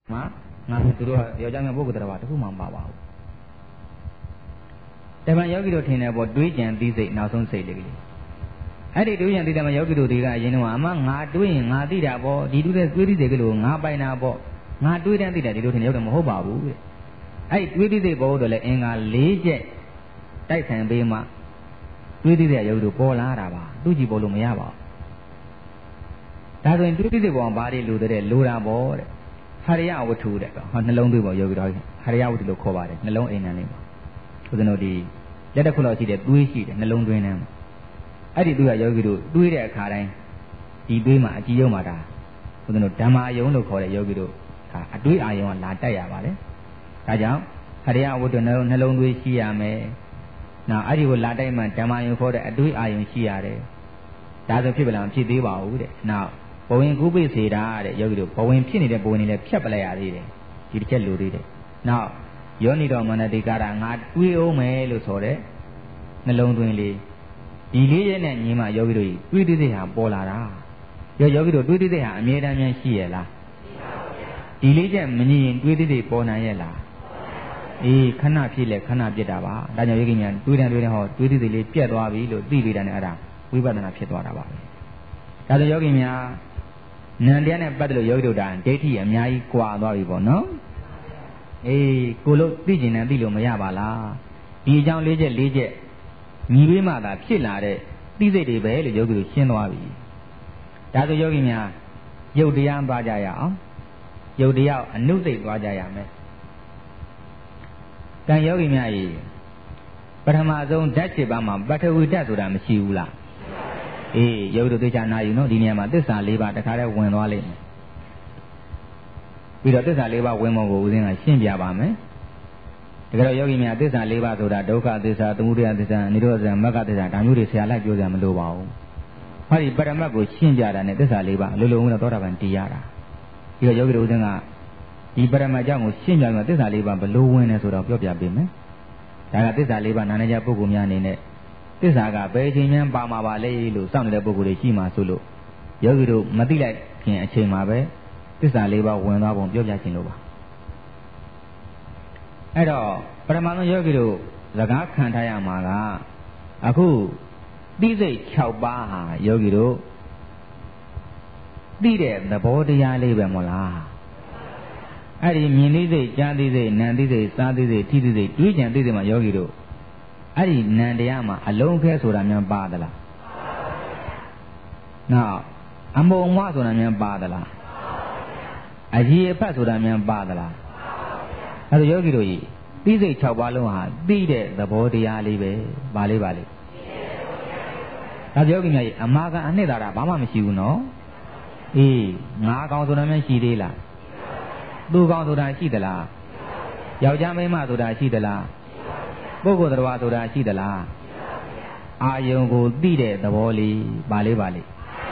ငါသူတို့ယောက်ျားများပုဂ္ဂိုလ်တော်ဘာတခုမှမပါပါဘူးတမန်ယောဂီတို့ထင်တယ်ပေါ့တွေးကြံသိစိတ်နောက်ဆုံးစိတ်လေးကလေးအဲ့ဒီတွေးကြံသိတယ်မှာယောဂီတို့တွေကအရင်တော့အမငါတွေးရင်ငါသိတာပေါ့ဒီတူတဲ့တွေးသိစိတ်ကလေးကိုငါပိုင်တာပေါ့ငါတွေးတဲ့သိတာဒီလိုထင်ရောက်တယ်မဟုတ်ပါဘူးတဲ့အဲ့တွေးသိစိတ်ပေါ်တော့လေအင်္ဂါ၄ချက်တိုက်ဆိုင်ပေးမှတွေးသိတဲ့ယောဂီတို့ပေါ်လာတာပါသူကြည့်ပေါ်လို့မရပါဘူးဒါဆိုရင်တွေးသိစိတ်ပေါ်မှာဘာတွေလိုတဲ့လိုတာပေါ့တဲ့ဟရိယဝတ္ထုတဲ့ဟောနှလုံးသွေးပေါ်ယောဂီတော်ဟရိယဝတ္ထုလို့ခေါ်ပါတယ်နှလုံးအိမ်နံလေးမှာဦးဇင်းတို့ဒီလက်တစ်ခုလောက်ရှိတဲ့သွေးရှိတယ်နှလုံးသွင်းထဲမှာအဲ့ဒီသွေးကယောဂီတို့တွေးတဲ့အခါတိုင်းဒီသွေးမှာအကြည့်ရုံမှာဒါဦးဇင်းတို့ဓမ္မာယုံလို့ခေါ်တဲ့ယောဂီတို့ဒါအတွေးအာယုံကလာတက်ရပါတယ်ဒါကြောင့်ဟရိယဝတ္ထုနှလုံးသွေးရှိရမယ်နောက်အဲ့ဒီကိုလာတိုက်မှဓမ္မာယုံခေါ်တဲ့အတွေးအာယုံရှိရတယ်ဒါဆိုဖြစ်ပလားမဖြစ်သေးပါဘူးတဲ့နောက်ဘဝင်ကုပိစေတာတဲ့ယောဂီတို့ဘဝင်ဖြစ်နေတဲ့ဘဝင်တွေလည်းဖြတ်ပလိုက်ရသေးတယ်ဒီတစ်ချက်လိုသေးတယ်နောက်ယောနိတော်မနတိကာရငါတွေးအောင်မယ်လို့ဆိုတဲ့နှလုံးသွင်းလေးဒီလေးရဲ့နဲ့ညီမယောဂီတို့တွေးသိစိတ်ဟာပေါ်လာတာယောဂီတို့တွေးသိစိတ်ဟာအမြဲတမ်းများရှိရဲ့လားဒီလေးချက်မညီရင်တွေးသိစိတ်ပေါ်နိုင်ရဲ့လားအေးခဏဖြစ်လဲခဏပြစ်တာပါဒါကြောင့်ယောဂီများတွေးတယ်ဟောတွေးသိစိတ်လေးပြတ်သွားပြီလို့သိပြီးတာနဲ့အဲ့ဒါဝိပဿနာဖြစ်သွားတာပါပဲဒါဆိုယောဂီများနန္တရားနဲ့ပတ်သက်လို့ယောဂီတို့ဒါဒိဋ္ဌိအများကြီးကွာသွားပြီပေါ့နော်အေးကိုလို့သိကျင်တယ်သိလို့မရပါလားဒီအကြောင်း၄ချက်ညီပေးမှသာဖြစ်လာတဲ့သိစိတ်တွေပဲလို့ယောဂီတို့ရှင်းသွားပြီဒါဆိုယောဂီများယုတ်တရားသွားကြရအောင်ယုတ်တရားအနုစိတ်သွားကြရမယ်ကံယောဂီများကြီးပထမဆုံးဓာတ်7ပါးမှာပထဝီဓာတ်ဆိုတာမရှိဘူးလားအေးယောဂီတို့သိချာနာယူနော်ဒီနေရာမှာသစ္စာ၄ပါးတခါတည်းဝင်သွားလိမ့်မယ်ပြီးတော့သစ္စာ၄ပါးဝင်ပုံကိုဦးဇင်းကရှင်းပြပါမယ်တကယ်တော့ယောဂီများသစ္စာ၄ပါးဆိုတာဒုက္ခသစ္စာသမုဒယသစ္စာနိရောဓသစ္စာမဂ္ဂသစ္စာဒါမျိုးတွေဆရာလိုက်ပြောစရာမလိုပါဘူးဟောဒီပရမတ်ကိုရှင်းပြတာနဲ့သစ္စာ၄ပါးလိုလိုဝင်တော့သောတာပန်တည်ရတာပြီးတော့ယောဂီတို့ဦးဇင်းကဒီပရမတ်ကြောင့်ကိုရှင်းပြပြီးသစ္စာ၄ပါးဘယ်လိုဝင်လဲဆိုတော့ပြောပြပေးမယ်ဒါကသစ္စာ၄ပါးနာနေကြပုဂ္ဂိုလ်များအနေနဲ့သစ္စာကဘယ်ချိန်မှပါမှာပါလေလို့စောင့်နေတဲ့ပုဂ္ဂိုလ်တွေရှိမှဆိုလို့ယောဂီတို့မသိလိုက်ခင်အချိန်မှာပဲသစ္စာ၄ပါးဝင်သွားပုံပြောပြခြင်းလို့ပါအဲ့တော့ပရမတ်ယောဂီတို့စကားခံထားရမှာကအခုသိစိတ်6ပါးဟာယောဂီတို့သိတဲ့သဘောတရားလေးပဲမို့လားအဲ့ဒီမြင်သိစိတ်ကြားသိစိတ်နာသိစိတ်စားသိစိတ်ထိသိစိတ်တွေးကြံသိစိတ်မှာယောဂီတို့အဲ့ဒီနံတရားမှာအလုံးခဲဆိုတာများပါသလားနောက်အမုံမဆိုတာများပါသလားအကြီးအဖတ်ဆိုတာများပါသလားအဲ့ဒါယောဂီတို့ကြီးသိစိတ်6ပါးလုံးဟာသိတဲ့သဘောတရားလေးပဲပါလေးပါလေးဒါယောဂီများကြီးအမာကန်အနှစ်သာရဘာမှမရှိဘူးနော်အေးငါကောင်ဆိုတာများရှိသေးလားသူကောင်ဆိုတာရှိသလားယောက်ျားမိန်းမဆိုတာရှိသလားပုဂ္ဂိုလ်တော်ဆိုတာရှိသလားအာယုံကိုသိတဲ့သဘောလေးပါလေးပါလေး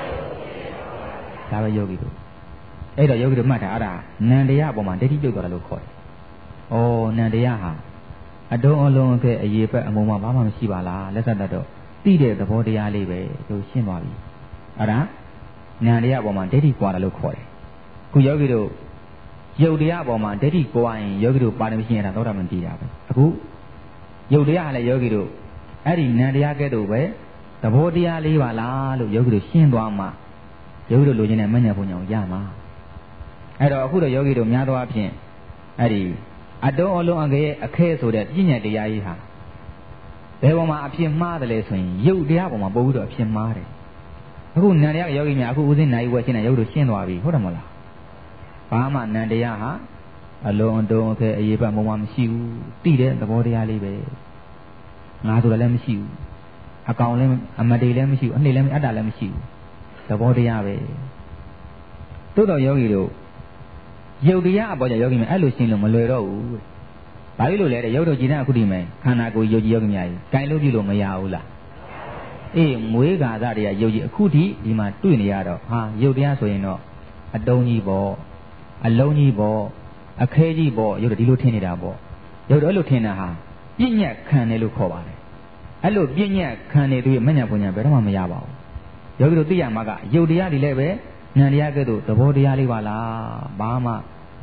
ဒါပဲယောဂီတို့အဲ့တော့ယောဂီတို့မှတ်တာအဲ့ဒါနန္တရားပေါ်မှာဒိဋ္ဌိပြုတ်သွားတယ်လို့ခေါ်တယ်။အော်နန္တရားဟာအတုံးအလုံးအရေဖက်အမုံမှာဘာမှမရှိပါလားလက်ဆက်တတ်တော့သိတဲ့သဘောတရားလေးပဲလို့ရှင်းသွားပြီ။အဲ့ဒါနန္တရားပေါ်မှာဒိဋ္ဌိကွာတယ်လို့ခေါ်တယ်။ခုယောဂီတို့ယုတ်တရားပေါ်မှာဒိဋ္ဌိကွာရင်ယောဂီတို့ပါရမီရှင်ရတာသောတာပန်တည်တာပဲ။အခုယုတ်တရားလည်းယောဂီတို့အဲ့ဒီနန္တရားကဲ့သို့ပဲသဘောတရားလေးပါလားလို့ယောဂီတို့ရှင်းသွားမှယောဂီတို့လိုချင်တဲ့မဉ္ဇဉ်ဘုံညာကိုရမှာအဲ့တော့အခုတော့ယောဂီတို့များသောအားဖြင့်အဲ့ဒီအတုံးအလုံးအခဲအခဲဆိုတဲ့ပြဉ္ညာတရားကြီးဟာဘယ်ပေါ်မှာအဖြစ်မှားတယ်လဲဆိုရင်ယုတ်တရားပေါ်မှာပို့ပြီးတော့အဖြစ်မှားတယ်အခုနန္တရားယောဂီများအခုဦးစင်းနိုင်ဝဲရှင်းတဲ့ယောဂီတို့ရှင်းသွားပြီဟုတ်တယ်မဟုတ်လားဘာမှနန္တရားဟာအလုံးအတုံးအခဲအရေးပတ်ပုံမှာမရှိဘူးတိတဲ့သဘောတရားလေးပဲငါဆိုတာလည်းမရှိဘူးအကောင်လည်းအမတေလည်းမရှိဘူးအနှိမ့်လည်းအတ္တလည်းမရှိဘူးသဘောတရားပဲသို့တော်ယောဂီတို့ယုတ်တရားအပေါ်ကျယောဂီများအဲ့လိုရှင်းလို့မလွယ်တော့ဘူးဘာဖြစ်လို့လဲတဲ့ယုတ်တို့ကြည်တဲ့အခုဒီမဲ့ခန္ဓာကိုယ်ယုတ်ကြည်ယောဂီများကြီးဂိုင်းလို့ပြုလို့မရဘူးလားအေးမွေးကာသတွေကယုတ်ကြည်အခုထိဒီမှာတွေ့နေရတော့ဟာယုတ်တရားဆိုရင်တော့အတုံးကြီးပေါ့အလုံးကြီးပေါ့အခဲကြီးပေါ့ယုတ်တို့ဒီလိုထင်နေတာပေါ့ယုတ်တို့အဲ့လိုထင်တာဟာပြဉ္ညတ်ခံတယ်လို့ခေါ်ပါတယ်အဲ့လိုပြဉ္ညတ်ခံနေသူရဲ့မဉ္ဇဉ်ဘုံညာဘယ်တော့မှမရပါဘူးယောဂီတို့သိရမှာကယုတ်တရားဒီလည်းပဲနန္တရားကဲ့သို့သဘောတရားလေးပါလားဘာမှ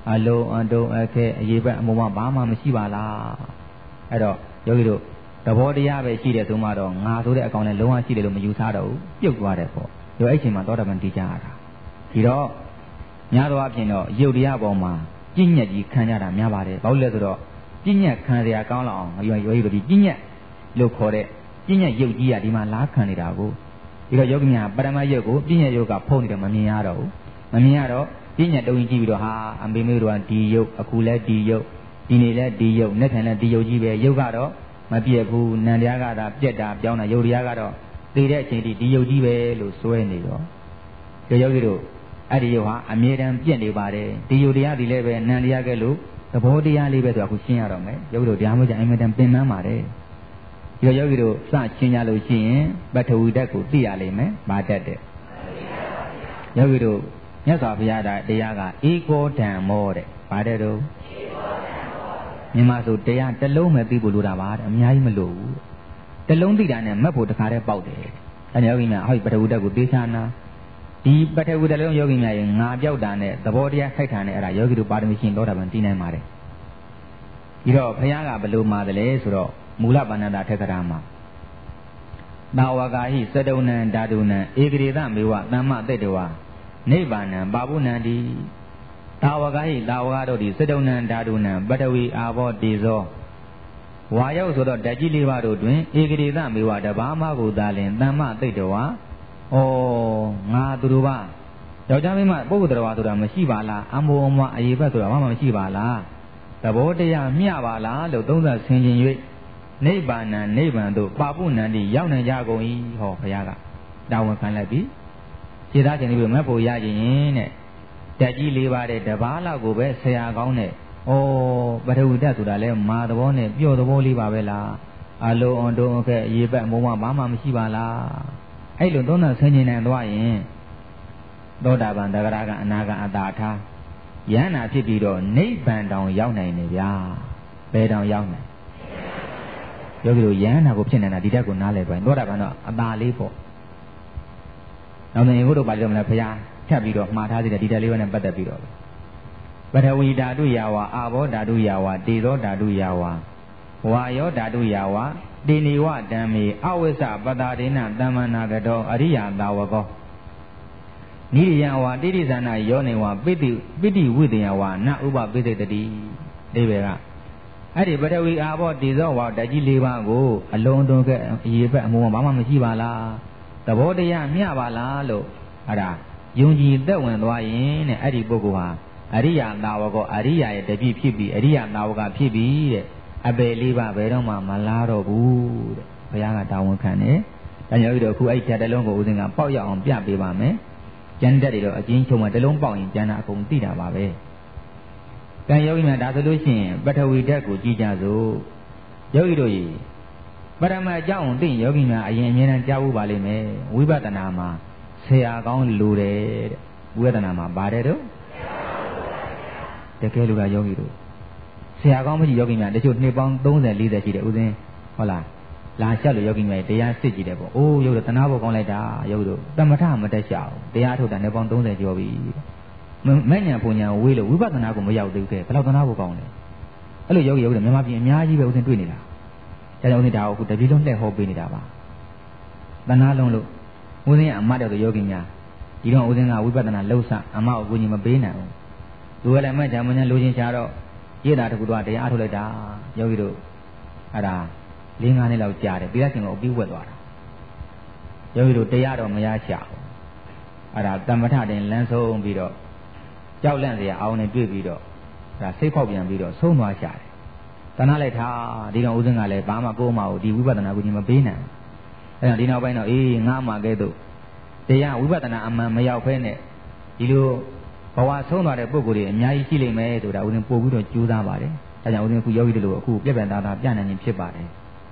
အလုံးအတုံးအခက်အရေးပဲအမုံမဘာမှမရှိပါလားအဲ့တော့ယောဂီတို့သဘောတရားပဲရှိတယ်ဆိုမှတော့ငါဆိုတဲ့အကောင်နဲ့လုံးဝရှိတယ်လို့မယူဆတော့ဘူးပြုတ်သွားတယ်ပေါ့ဒီအဲ့ချိန်မှာသောတာပန်တည်ကြရတာဒီတော့များသောအားဖြင့်တော့ယုတ်တရားပေါ်မှာပြည့်ညက်ကြီးခံကြတာများပါတယ်ဘာလို့လဲဆိုတော့ပြည့်ညက်ခံစရာကောင်းလောက်အောင်ယောဂီတို့ဒီပြည့်ညက်လို့ခေါ်တဲ့ပြည့်ညက်ယုတ်ကြီးကဒီမှာလားခံနေတာကိုဒီတော့ယောဂီများပရမယုတ်ကိုပြည့်ညက်ယုတ်ကဖုံးနေတယ်မမြင်ရတော့ဘူးမမြင်ရတော့ပြည့်ညက်တုံးကြီးကြည့်ပြီးတော့ဟာအမေမေတို့ကဒီယုတ်အခုလဲဒီယုတ်ဒီနေ့လဲဒီယုတ်နေ့ထိုင်လဲဒီယုတ်ကြီးပဲယုတ်ကတော့မပြည့်ဘူးနံတရားကသာပြက်တာပြောင်းတာယုတ်တရားကတော့သိတဲ့အချိန်ထိဒီယုတ်ကြီးပဲလို့စွဲနေတော့ယောဂီတို့အဲ့ဒီယုတ်ဟာအမြဲတမ်းပြက်နေပါတယ်ဒီယုတ်တရားဒီလည်းပဲနံတရားကဲလို့သဘောတရားလေးပဲဆိုအခုရှင်းရတော့မယ်ယောဂီတို့တရားမကြအင်မတန်ပင်ပန်းပါတယ်ဒီယောဂီတို့စရှင်းကြလို့ရှိရင်ပထဝီဓာတ်ကိုသိရလိမ့်မယ်ဗာတတ်တဲ့ယောဂီတို့မြတ်စွာဘုရားတရားကဧကောဓမ္မောတဲ့ဗာတဲ့တို့မြန်မာဆိုတရားတစ်လုံးပဲသိဖို့လိုတာပါတဲ့အများကြီးမလိုဘူးတစ်လုံးသိတာနဲ့မက်ဖို့တခါတည်းပေါက်တယ်အဲယောဂီများဟောပထဝီဓာတ်ကိုသိချာနာဒီပထဝီဓာတ်လုံးယောဂီများရဲ့ငါပြောက်တာနဲ့သဘောတရားခိုက်တာနဲ့အဲ့ဒါယောဂီတို့ပါရမီရှင်သောတာပန်တည်နိုင်ပါတယ်ဒီတော့ဘုရားကဘယ်လိုမှာတယ်လဲဆိုတော့မူလပါဏာထက္ကရာမှာတာဝကာဟိသတုဏံဓာတုဏံဧကရေသမေဝသမ္မတေတဝါနိဗ္ဗာနံပါပုဏ္ဏတိတာဝကာဟိတာဝကတို့ဒီသတုဏံဓာတုဏံပထဝီအာဘောတေဇောဝါရောက်ဆိုတော့ဓာတ်ကြီး၄ပါးတို့တွင်ဧကရေသမေဝတဘာမကိုသာလင်သမ္မတေတဝါဩငါသူတို့ပါယောက်ျားမင်းမပုဂ္ဂိုလ်တော်ဆိုတာမရှိပါလားအမောအမအရေးဘက်ဆိုတာဘာမှမရှိပါလားသဘောတရားမျှပါလားလို့သုံးသပ်ဆင်ခြင်၍နိဗ္ဗာန်နိဗ္ဗာန်သို့ပါပုဏ္ဏတိရောက်နိုင်ကြကုန်၏ဟောဘုရားကတာဝန်ခံလိုက်ပြီခြေသားခြင်းပြီးမက်ဖို့ရခြင်းတဲ့တက်ကြီး၄ပါးတဲ့တပါးလောက်ကိုပဲဆရာကောင်းတဲ့ဩပထဝီဓာတ်ဆိုတာလဲမာသဘောနဲ့ပြော့သဘောလေးပါပဲလားအလုံးအတုံးအခက်အရေးဘက်မုံမဘာမှမရှိပါလားအဲ့လိုသုံးသပ်ဆင်ခြင်နိုင်သွားရင်သောတာပန်တဂရကအနာကအတာထားယန္နာဖြစ်ပြီးတော့နိဗ္ဗာန်တောင်ရောက်နိုင်နေဗျာဘယ်တောင်ရောက်နိုင်ယောဂီတို့ယန္နာကိုဖြစ်နေတာဒီတက်ကိုနားလည်ပိုင်းသောတာပန်တော့အတာလေးပေါ့နောက်နေဘုရားပါဠိတော်မှာဘုရားဖြတ်ပြီးတော့မှားထားသေးတယ်ဒီတက်လေးနဲ့ပတ်သက်ပြီးတော့ပထဝီဓာတုယာဝအာဘောဓာတုယာဝတေဇောဓာတုယာဝဝါယောဓာတုယာဝတေနိဝဓမ္မေအဝိစ္စပတ္တာဒေနသမ္မနာကတောအရိယသာဝကောနိရိယဝါတိရိဇာနာယောနေဝပိတိဝိတယဝနဥပပိစိတတိဒီပဲကအဲ့ဒီပထဝီအာဘောတေဇောဝါဓာတ်ကြီး၄ပါးကိုအလုံးစုံကအရေးဘက်အမှုဘာမှမရှိပါလားသဘောတရားမျှပါလားလို့အဲ့ဒါယုံကြည်သက်ဝင်သွားရင်တဲ့အဲ့ဒီပုဂ္ဂိုလ်ဟာအရိယသာဝကောအရိယရဲ့တပည့်ဖြစ်ပြီးအရိယသာဝကဖြစ်ပြီးတဲ့အပေ၄ပါးဘယ်တော့မှမလားတော့ဘူးတဲ့ဘုရားကတာဝန်ခံတယ်ဒါကြောင့်ဒီတော့အခုအဲ့ဓာတ်တစ်လုံးကိုဦးဇင်းကပေါက်ရအောင်ပြပေးပါမယ်ကျန်တဲ့တွေတော့အချင်းချုံမှတစ်လုံးပေါက်ရင်ကျန်တာအကုန်သိတာပါပဲကံယောဂီများဒါဆိုလို့ရှိရင်ပထဝီဓာတ်ကိုကြည့်ကြစို့ယောဂီတို့ရေပရမအကြောင်းသိယောဂီများအရင်အမြဲတမ်းကြားဖို့ပါလိမ့်မယ်ဝိပဿနာမှာဆရာကောင်းလိုတယ်တဲ့ဝိပဿနာမှာပါတယ်တော့တကယ်လို့ကယောဂီတို့ဆရာကောင်းမရှိယောဂီများတချို့နှစ်ပေါင်း30 40ရှိတယ်ဦးဇင်းဟုတ်လားလာလျှောက်လို့ယောဂီများတရားစစ်ကြည့်တယ်ပေါ့အိုးယောဂီတို့တနာဖို့ကောင်းလိုက်တာယောဂီတို့တမထမတက်ရှောင်တရားထုတ်တာနှစ်ပေါင်း30ကျော်ပြီမဲ့ညာပုံညာဝေးလို့ဝိပဿနာကိုမရောက်သေးဘူးကဲဘယ်လောက်တနာဖို့ကောင်းလဲအဲ့လိုယောဂီတို့မြန်မာပြည်အများကြီးပဲဦးဇင်းတွေ့နေတာဒါကြောင့်ဦးဇင်းဒါကိုအခုတပြည်လုံးလှည့်ဟောပေးနေတာပါတနာလုံးလို့ဦးဇင်းကအမတ်တော်ယောဂီများဒီတော့ဦးဇင်းကဝိပဿနာလှုပ်ဆအမကိုကိုကြီးမပေးနိုင်ဘူးသူကလည်းမဲ့ဓမ္မညာလိုချင်ချာတော့ရည်တာတကူတော့တရားထုတ်လိုက်တာယောဂီတို့အဲ့ဒါ၄-၅ နှစ်လောက်ကြာတယ်ပြီးတော့ရှင်ကိုပြီးဝက်သွားတာယောဂီတို့တရားတော့မရချဘူးအဲ့ဒါတမ္မထတင်လမ်းဆုံးပြီးတော့ကြောက်လန့်စရာအောင်နေတွေ့ပြီးတော့ဒါစိတ်ဖောက်ပြန်ပြီးတော့ဆုံးသွားရှာတယ်တနာလိုက်တာဒီတော့ဦးဇင်းကလည်းဘာမှကိုယ်မအောင်ဒီဝိပဿနာကိုကြီးမပေးနိုင်အဲ့ဒါဒီနောက်ပိုင်းတော့အေးငါမှကဲတော့တရားဝိပဿနာအမှန်မရောက်ဖဲနဲ့ဒီလိုဘဝဆုံးသွားတဲ့ပုဂ္ဂိုလ်တွေအများကြီးရှိလိမ့်မယ်ဆိုတာဦးဇင်းပို့ပြီးတော့ကြိုးစားပါတယ်ဒါကြောင့်ဦးဇင်းအခုယောဂီတို့လိုအခုပြက်ပြက်သားသားပြနိုင်ခြင်းဖြစ်ပါတယ်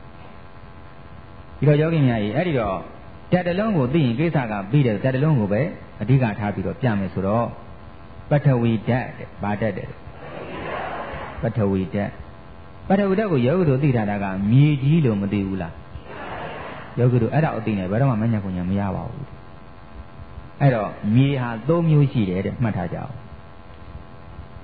ဒီတော့ယောဂီများကြီးအဲ့ဒီတော့ဓာတ်တလုံးကိုသိရင်ကိစ္စကပြီးတယ်ဓာတ်တလုံးကိုပဲအဓိကထားပြီးတော့ပြမယ်ဆိုတော့ပထဝီဓာတ်ဗာဓာတ်တယ်ပထဝီဓာတ်ကိုယောဂီတို့သိထားတာကမြေကြီးလို့မသိဘူးလားယောဂီတို့အဲ့ဒါအသိနေဘယ်တော့မှမညာကိုညာမရပါဘူးအဲ့တော့မြေဟာ၃မျိုးရှိတယ်တဲ့မှတ်ထားကြအောင်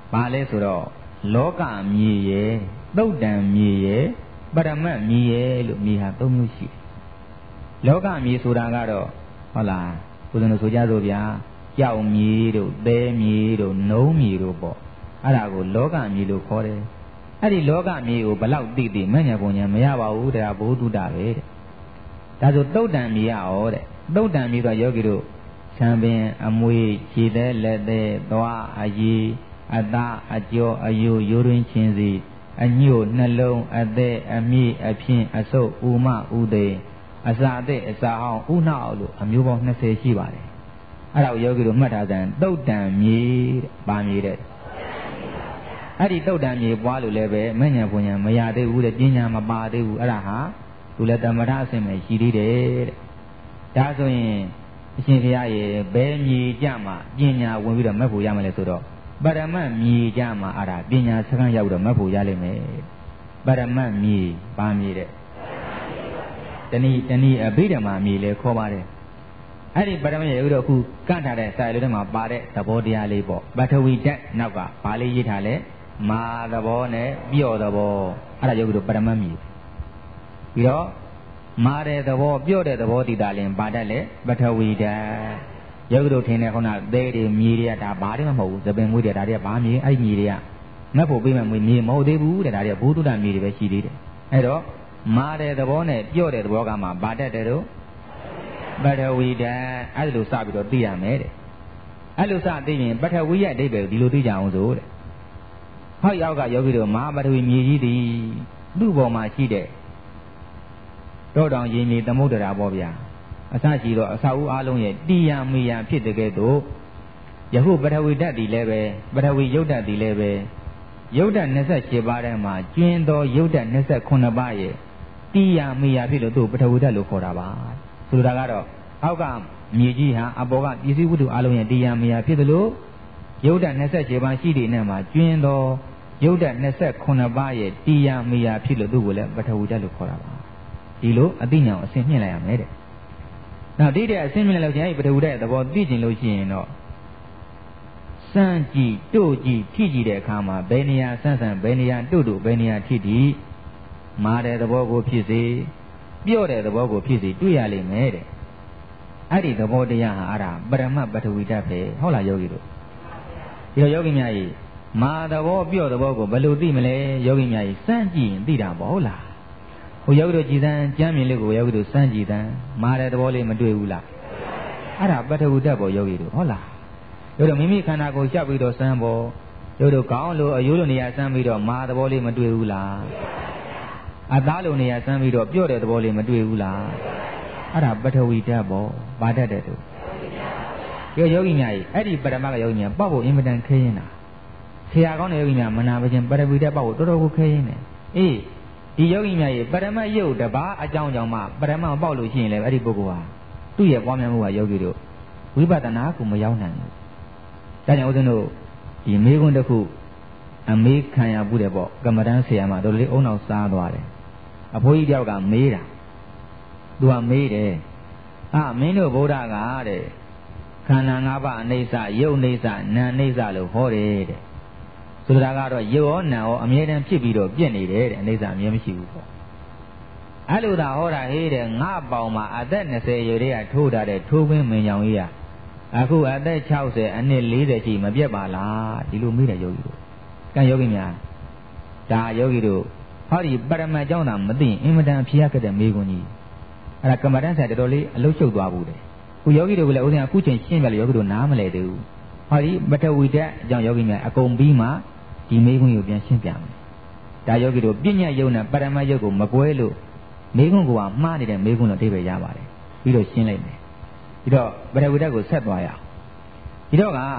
ဘာလဲဆိုတော့လောကမြေရဲ့သုတ်တံမြေရဲ့ပရမတ်မြေရဲ့လို့မြေဟာ၃မျိုးရှိတယ်လောကမြေဆိုတာကတော့ဟုတ်လားဘုရားတို့ဆိုကြဆိုဗျာကြောက်မြေတို့သဲမြေတို့နုံးမြေတို့ပေါ့အဲ့ဒါကိုလောကမြေလို့ခေါ်တယ်အဲ့ဒီလောကမြေကိုဘလောက်သိသိမဲ့ညာပုံညာမရပါဘူးတရားဘုသူတ္တပဲတဲ့ဒါဆိုသုတ်တံမြေရဩတဲ့သုတ်တံမြေဆိုယောဂီတို့ခြံပင်အမွေခြေသေးလက်သေးသွားအရီအသားအကျော်အယိုရိုးရင်းချင်းစီအညို့နှလုံးအသက်အမြင့်အဖြင့်အဆုပ်ဥမဥသေးအစာအသက်အစာဟောင်းဥနှောက်လို့အမျိုးပေါင်း20ရှိပါတယ်အဲ့ဒါကိုယောဂီတို့မှတ်ထားစမ်းသုတ်တံမြေတဲ့ပါမြေတဲ့အဲ့ဒီသုတ်တံမြေပွားလို့လည်းပဲမဉ္ဇဉ်ပုံညာမရသေးဘူးတဲ့ပညာမပါသေးဘူးအဲ့ဒါဟာသူလည်းတမထအဆင့်ပဲရှိသေးတယ်တဲ့ဒါဆိုရင်အရှင်ဘုရားရဲ့ဘယ်မြေကြမှာပညာဝင်ပြီးတော့မက်ဖို့ရမလဲဆိုတော့ပရမတ်မြေကြမှာအဲ့ဒါပညာစခန်းရောက်တော့မက်ဖို့ရလိမ့်မယ်ပရမတ်မြေပါမြေတဲ့တဏီအဘိဓမ္မာမြေလဲခေါ်ပါတယ်အဲ့ဒီပရမတ်ရေဦးတော့အခုကန့်ထားတဲ့စာရုပ်ထဲမှာပါတဲ့သဘောတရားလေးပေါ့ပထဝီဓာတ်နောက်ကဘာလေးရေးထားလဲမာသဘောနဲ့ပြော့သဘောအဲ့ဒါရုပ်တို့ပရမတ်မြေပြီးတော့မာတဲ့သဘောပြော့တဲ့သဘောတည်တာလင်ပါတတ်လေပထဝီဓာတ်ရုပ်တို့ထင်တယ်ခုနသဲတွေမြေတွေကဒါဘာတွေမှမဟုတ်ဘူးသပင်မွေးတွေဒါတွေကဘာမြေအဲ့ဒီမြေတွေကငတ်ဖို့ပေးမဲ့မွေးမြေမဟုတ်သေးဘူးတဲ့ဒါတွေကဘုဒ္ဓမြေတွေပဲရှိသေးတယ်အဲ့တော့မာတဲ့သဘောနဲ့ပြော့တဲ့သဘောကမှပါတတ်တယ်တို့ပထဝီဓာတ်အဲ့လိုစပြီးတော့သိရမယ်တဲ့အဲ့လိုစသိရင်ပထဝီရဲ့အဓိပ္ပာယ်ဒီလိုသိကြအောင်ဆိုတဲ့ဟောက်ရောက်ကယောဂီတို့မဟာပထဝီမြေကြီးသည်သူ့ပေါ်မှာရှိတဲ့တောတောင်ရေမြေသမုဒ္ဒရာပေါ့ဗျာအစရှိတော့အစာဦးအားလုံးရဲ့တီယံမီယံဖြစ်တဲ့ကဲ့သို့ယခုပထဝီဓာတ်ဒီလည်းပဲပထဝီယုတ်ဓာတ်ဒီလည်းပဲယုတ်ဓာတ်28ပါးထဲမှာကျွင်းသောယုတ်ဓာတ်29ပါးရဲ့တီယံမီယံဖြစ်လို့သူ့ပထဝီဓာတ်လို့ခေါ်တာပါဆိုလိုတာကတော့အောက်ကမြေကြီးဟာအပေါ်ကပစ္စည်းဝတ္ထုအားလုံးရဲ့တရားမယာဖြစ်သလိုယုတ်ဓာတ်28ပါးရှိတဲ့နဲ့မှာကျွင်းသောယုတ်ဓာတ်29ပါးရဲ့တရားမယာဖြစ်လို့သူ့ကိုလည်းပထဝီဓာတ်လို့ခေါ်တာပါဒီလိုအသိဉာဏ်အဆင့်မြင့်လိုက်ရမယ်တဲ့နောက်ဒီတဲ့အဆင့်မြင့်လိုက်လို့ကျရင်ပထဝီဓာတ်ရဲ့သဘောသိကျင်လို့ရှိရင်တော့စမ်းကြည့်တို့ကြည့်ထိကြည့်တဲ့အခါမှာဘယ်နေရာဆန်းဆန်းဘယ်နေရာတို့ဘယ်နေရာထိထိမာတဲ့သဘောကိုဖြစ်စေပြော့တဲ့သဘောကိုဖြစ်စီတွေ့ရလိမ့်မယ်တဲ့အဲ့ဒီသဘောတရားဟာအဲ့ဒါပရမတ်ပထဝီဓာတ်ပဲဟုတ်လားယောဂီတို့ဒီတော့ယောဂီများကြီးမာသဘောပြော့သဘောကိုဘယ်လိုသိမလဲယောဂီများကြီးစမ်းကြည့်ရင်သိတာပေါ့ဟုတ်လားဟိုယောဂီတို့ကြည်စမ်းကြမ်းမြင်လေးကိုယောဂီတို့စမ်းကြည့်စမ်းမာတဲ့သဘောလေးမတွေ့ဘူးလားအဲ့ဒါပထဝီဓာတ်ပေါ့ယောဂီတို့ဟုတ်လားယောဂီတို့မိမိခန္ဓာကိုယ်ရှောက်ပြီးတော့စမ်းပေါ့ယောဂီတို့ကောင်းလို့အယိုးလိုနေရာစမ်းပြီးတော့မာသဘောလေးမတွေ့ဘူးလားအသားလိုနေရာစမ်းပြီးတော့ပြော့တဲ့သဘောလေးမတွေ့ဘူးလားအဲ့ဒါပထဝီဓာတ်ပေါ့ဘာဓာတ်တဲ့တို့ယောဂီများကြီးအဲ့ဒီပရမတ်ကယောဂီများပေါ့ဖို့အင်မတန်ခဲရင်တာဆရာကောင်းတဲ့ယောဂီများမနာပါချင်းပထဝီဓာတ်ပေါ့ဖို့တော်တော်ကိုခဲရင်တယ်အေးဒီယောဂီများကြီးပရမတ်ရုပ်တပါးအကြောင်းကြောင့်မှပရမတ်ပေါ့လို့ရှိရင်လည်းအဲ့ဒီပုဂ္ဂိုလ်ဟာသူ့ရဲ့ပွားများမှုကယောဂီတို့ဝိပဿနာကိုမရောက်နိုင်ဘူးဒါကြောင့်ဦးဇင်းတို့ဒီမေးခွန်းတစ်ခုအမေးခံရဘူးတယ်ပေါ့ကမ္မဋ္ဌာန်းဆရာမတို့လေးအုံနောက်စားသွားတယ်အဖိုးကြီးတယောက်ကမေးတာသူကမေးတယ်မင်းတို့ဗုဒ္ဓကတဲ့ခန္ဓာ၅ပါးအနိစ္စရုပ်အနိစ္စနာမ်အနိစ္စလို့ဟောတယ်တဲ့ဆိုတာကတော့ရုပ်ရောနာမ်ရောအမြဲတမ်းဖြစ်ပြီးတော့ပြည့်နေတယ်တဲ့အနိစ္စအမြဲမရှိဘူးပေါ့အဲ့လိုသာဟောတာဟေးတဲ့ငါပေါင်မှာအသက်20ရွယ်တည်းကထိုးထားတဲ့ထိုးခွင်းမင်းကြောင်ကြီးကအခုအသက်60အနှစ်40ရှိမပြတ်ပါလားဒီလိုမေးတယ်ယောဂီတို့ကံယောဂီများဒါယောဂီတို့ဟောဒီပရမတ်ကြောင့်သာမသိရင်အင်မတန်အဖြစ်ရခဲ့တဲ့မေးခွန်းကြီးအဲ့ဒါကမ္မဋ္ဌာန်းဆရာတော်တော်လေးအလုရှုပ်သွားဘူးတဲ့ခုယောဂီတို့ကလည်းဥစဉ်အခုချိန်ရှင်းပြလို့ယောဂီတို့နားမလဲသေးဘူးဟောဒီပထဝီဓာတ်အကြောင်းယောဂီများအကုန်ပြီးမှဒီမေးခွန်းကိုပြန်ရှင်းပြမယ်ဒါယောဂီတို့ပညာယုံနဲ့ပရမတ်ယုတ်ကိုမကွဲလို့မေးခွန်းကမှားနေတဲ့မေးခွန်းတော့အဓိပ္ပာယ်ရပါတယ်ပြီးတော့ရှင်းလိုက်မယ်ပြီးတော့ပထဝီဓာတ်ကိုဆက်သွားရအောင်ဒီတော့က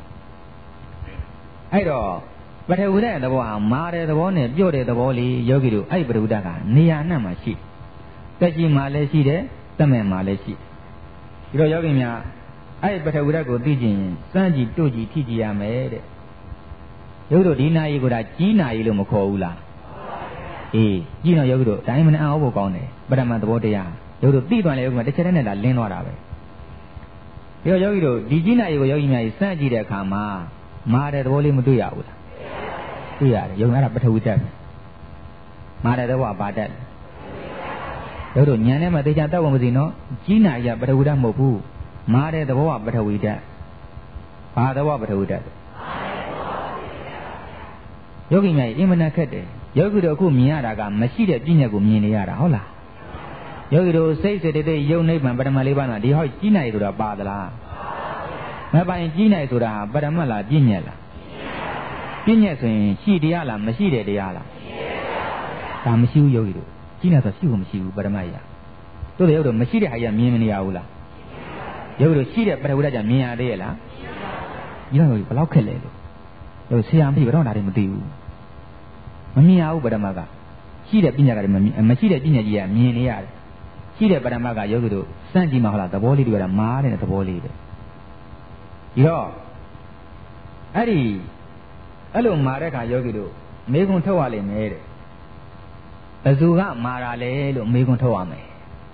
အဲ့တော့ပထဝီဓာတ်သဘောဟာမာတဲ့သဘောနဲ့ပြော့တဲ့သဘောလေးယောဂီတို့အဲ့ဒီပထဝီဓာတ်ကနေရာနဲ့မှရှိတက်ကြီးမှာလည်းရှိတယ်တက်မဲ့မှာလည်းရှိဒီတော့ယောဂီများအဲ့ဒီပထဝီဓာတ်ကိုသိကျင်စမ်းကြည့်တို့ကြည့်ထိကြည့်ရမယ်တဲ့ယောဂီတို့ဒီနာယီကိုဒါကြီးနာယီလို့မခေါ်ဘူးလားအေးကြီးတော့ယောဂီတို့ဒါမှမအောင်ဖို့ကောင်းတယ်ပရမတ်သဘောတရားယောဂီတို့သိသွားလေယောဂီများတစ်ချက်တည်းနဲ့ဒါလင်းသွားတာပဲဒီတော့ယောဂီတို့ဒီကြီးနာယီကိုယောဂီများစမ်းကြည့်တဲ့အခါမှာမာတဲ့သဘောလေးမတွေ့ရဘူးလားတွေ့ရတယ်ယုံအဲ့ဒါပထဝီဓာတ်မာတဲ့သဘောကဘာဓာတ်တို့တို့ညံထဲမှာသေချာတောက်ဖို့မသိနော်ကြီးနာကြီးကပထဝီဓာတ်မဟုတ်ဘူးမာတဲ့သဘောကပထဝီဓာတ်ဘာသဘောပထဝီဓာတ်ယောဂီများအင်မတန်ခက်တယ်ယောဂီတို့အခုမြင်ရတာကမရှိတဲ့ပြဉ္ညာကိုမြင်နေရတာဟုတ်လားယောဂီတို့စိတ်စေတသိက်ယုံနိဗ္ဗာန်ပရမလေးပါးမှာဒီဟောကြီးနိုင်ဆိုတာပါသလားမပိုင်ကြီးနိုင်ဆိုတာပရမတ်လားပြဉ္ညာလားပြဉ္ညာဆိုရင်ရှိတရားလားမရှိတဲ့တရားလားဒါမရှိဘူးယောဂီတို့ကြီးနိုင်ဆိုရှိဖို့မရှိဘူးပရမတ်ရတို့လည်းယောဂီတို့မရှိတဲ့ဟာကြီးမြင်မနေရဘူးလားယောဂီတို့ရှိတဲ့ပထဝီဓာတ်ကြမြင်ရသေးရဲ့လားဒီတော့ဘယ်လောက်ခက်လဲလို့ယောဂီဆရာမဖြစ်ဘယ်တော့ဒါတွေမသိဘူးမမြင်ရဘူးပရမတ်ကရှိတဲ့ပြဉ္ညာကလည်းမရှိတဲ့ပြဉ္ညာကြီးကမြင်နေရတယ်ရှိတဲ့ပရမတ်ကယောဂီတို့စမ်းကြည့်မှဟုတ်လားသဘောလေးတွေကမားတဲ့သဘောလေးပဲဒီတော့အဲ့လိုမာတဲ့ခါယောဂီတို့မေးခွန်းထုတ်ရလိမ့်မယ်တဲ့ဘယ်သူကမာတာလဲလို့မေးခွန်းထုတ်ရမယ်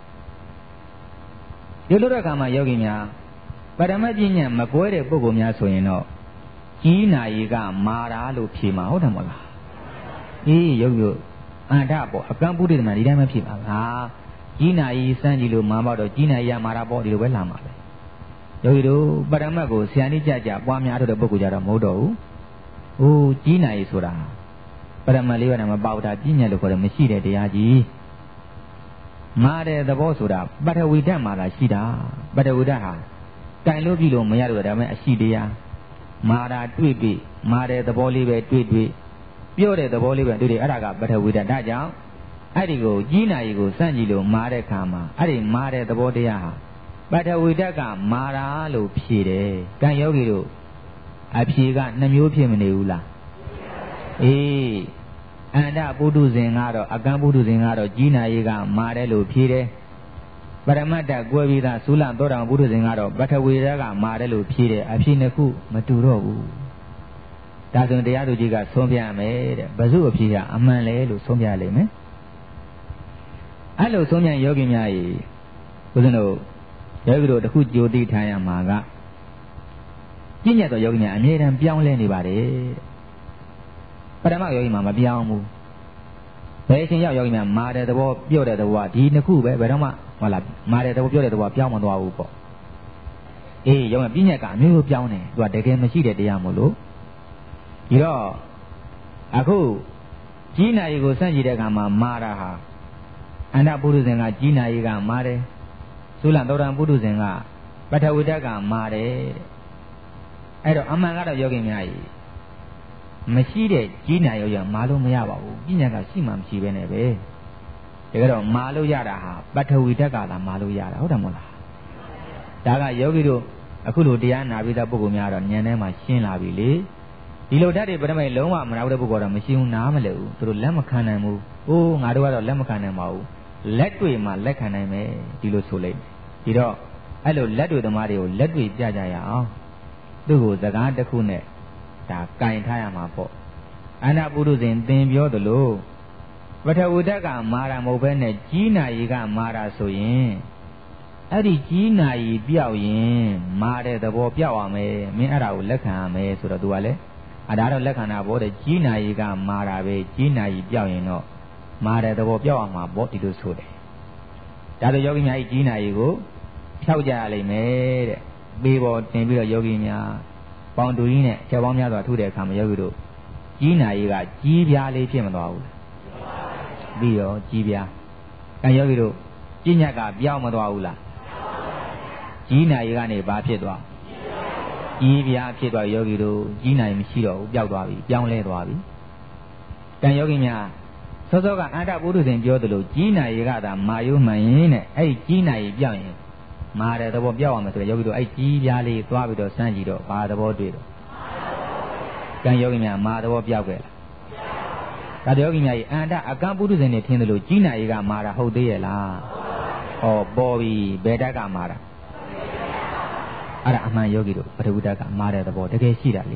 ဒီလိုတဲ့ခါမှာယောဂီများပရမတ်ပညာမကွဲတဲ့ပုဂ္ဂိုလ်များဆိုရင်တော့ကြီးနာရီကမာတာလို့ဖြေမှာဟုတ်တယ်မဟုတ်လားအေးယောဂီတို့အန္တပေါ့အကံပုဒ္ဓိတမဒီတိုင်းမဖြစ်ပါငါကြီးနာရီစမ်းကြည့်လို့မာပေါတော့ကြီးနာရီရမာတာပေါ့ဒီလိုပဲလာမှာပဲယောဂီတို့ပရမတ်ကိုဆရာကြီးကြပွားများထုတ်တဲ့ပုဂ္ဂိုလ်ကြတော့မဟုတ်တော့ဘူး။အိုးကြီးနာရီဆိုတာပရမတ်လေးကမပေါတာပြဉ္ညာလို့ခေါ်တယ်မရှိတဲ့တရားကြီး။မာတဲ့သဘောဆိုတာပထဝီဓာတ်မှာလာရှိတာပထဝီဓာတ်ဟာတိုင်လို့ပြီလို့မရလို့ဒါပေမဲ့အရှိတရားမာတာတွေ့ပြီမာတဲ့သဘောလေးပဲတွေ့ပြောတဲ့သဘောလေးပဲတွေ့တယ်အဲ့ဒါကပထဝီဓာတ်ဒါကြောင့်အဲ့ဒီကိုကြီးနာရီကိုစမ်းကြည့်လို့မာတဲ့ခါမှာအဲ့ဒီမာတဲ့သဘောတရားဟာပထဝီဓာတ်ကမာတာလို့ဖြေတယ်။ကံယောဂီတို့အဖြေက2မျိုးဖြစ်မနေဘူးလား။အေးအန္တပုထုဇဉ်ကတော့အကံပုထုဇဉ်ကတော့ကြီးနာရီကမာတယ်လို့ဖြေတယ်။ပရမတ္တကွဲပြီးသားသုလသောတာပုထုဇဉ်ကတော့ပထဝီဓာတ်ကမာတယ်လို့ဖြေတယ်အဖြေ2ခုမတူတော့ဘူး။ဒါဆိုရင်တရားသူကြီးကဆုံးဖြတ်မယ်တဲ့။ဘယ်သူအဖြေကအမှန်လဲလို့ဆုံးဖြတ်လိမ့်မယ်။အဲ့လိုဆုံးဖြတ်ယောဂီများကြီးဦးဇင်းတို့ယောဂီတို့တခုကြိုသိထားရမှာကပြဉ္ညာတော်ယောဂီများအမြဲတမ်းပြောင်းလဲနေပါတယ်ပရမယောဂီမှာမပြောင်းဘူးဘယ်အချိန်ရောက်ယောဂီများမာတဲ့သဘောပြော့တဲ့သဘောဒီနှစ်ခုပဲဘယ်တော့မှဟုတ်လားမာတဲ့သဘောပြော့တဲ့သဘောပြောင်းမသွားဘူးပေါ့အေးယောဂီပြဉ္ညာကအမျိုးမျိုးပြောင်းတယ်သူကတကယ်မရှိတဲ့တရားမို့လို့ဒီတော့အခုကြီးနာရီကိုစန့်ကြည့်တဲ့အခါမှာမာတာဟာအန္တပုရုဇဉ်ကကြီးနာရီကမာတယ်သုလသောတာပုထုဇဉ်ကပထဝီဓာတ်ကမာတယ်အဲ့တော့အမှန်ကတော့ယောဂီများကြီးမရှိတဲ့ကြီးနာယောဂီမာလို့မရပါဘူးပညာကရှိမှမရှိပဲနဲ့ပဲတကယ်တော့မာလို့ရတာဟာပထဝီဓာတ်ကသာမာလို့ရတာဟုတ်တယ်မဟုတ်လားဒါကယောဂီတို့အခုလိုတရားနာပြီးတဲ့ပုဂ္ဂိုလ်များတော့ဉာဏ်ထဲမှာရှင်းလာပြီလေဒီလိုဓာတ်တွေပထမလုံးဝမနာဘူးတဲ့ပုဂ္ဂိုလ်တော့မရှိဘူးနားမလည်ဘူးသူတို့လက်မခံနိုင်ဘူးအိုးငါတို့ကတော့လက်မခံနိုင်ပါဘူးလက်တွေ့မှာလက်ခံနိုင်မယ်ဒီလိုဆိုလိုက်ဒီတော့အဲ့လိုလက်တွေ့သမားတွေကိုလက်တွေ့ပြကြရအောင်သူ့ကိုစကားတစ်ခုနဲ့ဒါကင်ထားရမှာပေါ့အန္တပုရုဇဉ်သင်ပြောသလိုပထဝီဓာတ်ကမာတာမဟုတ်ဘဲနဲ့ကြီးနာရီကမာတာဆိုရင်အဲ့ဒီကြီးနာရီပြောက်ရင်မာတဲ့သဘောပြောက်ရမယ်မင်းအဲ့ဒါကိုလက်ခံရမယ်ဆိုတော့သူကလည်းဒါတော့လက်ခံတာပေါ့တဲ့ကြီးနာရီကမာတာပဲကြီးနာရီပြောက်ရင်တော့မာတဲ့သဘောပြောက်ရမှာပေါ့ဒီလိုဆိုတယ်ဒါဆိုယောဂီများကြီးနာရီကိုဖြောက်ကြရလိမ့်မယ်တဲ့ပေးပေါ်တင်ပြီးတော့ယောဂီများပေါင်တူကြီးနဲ့ချက်ပေါင်းများစွာထုတဲ့အခါမှာယောဂီတို့ကြီးနာရီကကြီးပြားလေးဖြစ်မသွားဘူးပြီးတော့ကြီးပြားအဲယောဂီတို့ကြီးညက်ကပြောင်းမသွားဘူးလားကြီးနာရီကနေဘာဖြစ်သွားကြီးပြားဖြစ်သွားယောဂီတို့ကြီးနာရီမရှိတော့ဘူးပျောက်သွားပြီပြောင်းလဲသွားပြီတန်ယောဂီများစောစောကအန္တပုရုဇဉ်ပြောသလိုကြီးနာရီကသာမာယုမှန်ရင်နဲ့အဲ့ကြီးနာရီပြောင်းရင်မာတဲ့သဘောပြောက်အောင်မယ်ဆိုတော့ယောဂီတို့အဲ့ကြီးပြားလေးသွားပြီးတော့စမ်းကြည့်တော့ဘာသဘောတွေ့တော့ကံယောဂီများမာသဘောပြောက်ခဲ့လားဒါယောဂီများကြီးအန္တအကံပုရုဇဉ်နဲ့ထင်သလိုကြီးနာရီကမာတာဟုတ်သေးရဲ့လားဟောပေါ်ပြီဘယ်ဓာတ်ကမာတာအဲ့ဒါအမှန်ယောဂီတို့ပထဝီဓာတ်ကမာတဲ့သဘောတကယ်ရှိတာလေ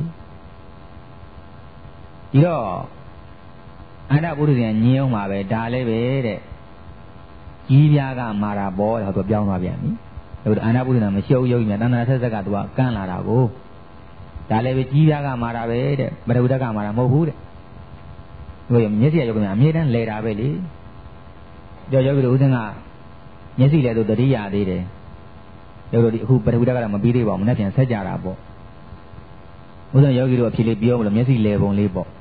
ဒီတော့အန္တပုရုဇဉ်ညင်းအောင်ပါပဲဒါလည်းပဲတဲ့ကြီးပြားကမာတာပေါ်ဟောတော့ပြောင်းသွားပြန်ပြီဒါအန္တပုရုဇဉ်မရှိဘူးယောဂီများတဏ္ဍာဆက်ဆက်ကသူကကန်းလာတာကိုဒါလည်းပဲကြီးပြားကမာတာပဲတဲ့ပထဝီဓာတ်ကမာတာမဟုတ်ဘူးတဲ့ဘယ်မျက်စိယောဂီများအမြဲတမ်းလဲတာပဲလေကြောက်ယောဂီတို့ဦးစင်းကမျက်စိလဲဆိုတတိယသေးတယ်ယောဂီတို့အခုပထဝီဓာတ်ကတော့မပြီးသေးပါဘူးမနေ့ပြန်ဆက်ကြတာပေါ့ဦးစင်းယောဂီတို့အဖြစ်လေးပြောမလို့မျက်စိလဲပုံလေးပေါ့